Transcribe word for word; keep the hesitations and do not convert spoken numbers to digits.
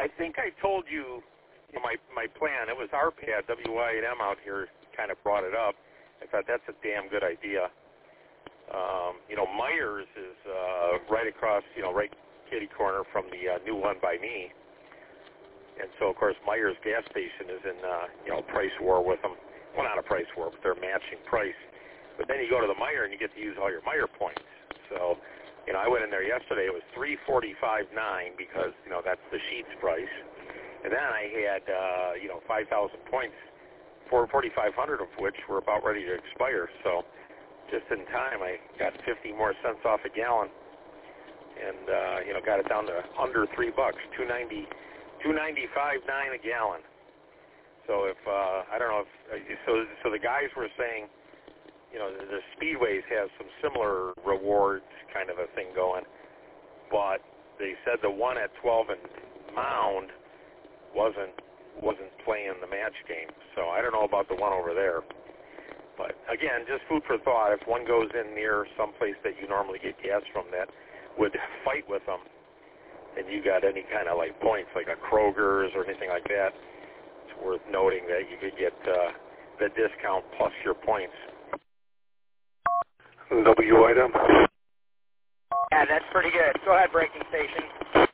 I think I told you, you know, my my plan. It was our pad, W I and M out here, kind of brought it up. I thought that's a damn good idea. Um, you know, Myers is uh, right across, you know, right kitty corner from the uh, new one by me. And so, of course, Myers gas station is in, uh, you know, price war with them. Well, not a price war, but they're matching price. But then you go to the Meijer and you get to use all your Meijer points. So, you know, I went in there yesterday. It was three forty-five nine because, you know, that's the Sheetz price. And then I had, uh, you know, five thousand points, four forty-five hundred of which were about ready to expire. So just in time, I got fifty more cents off a gallon and, uh, you know, got it down to under three bucks, two ninety, two ninety-five nine a gallon. So if, uh, I don't know if, so, so the guys were saying, you know, the, the Speedways have some similar rewards kind of a thing going, but they said the one at twelve and Mound wasn't wasn't playing the match game. So I don't know about the one over there. But again, just food for thought. If one goes in near someplace that you normally get gas from that would fight with them, and you got any kind of like points, like a Kroger's or anything like that, it's worth noting that you could get uh, the discount plus your points. W item. Yeah, that's pretty good. Go ahead, breaking station.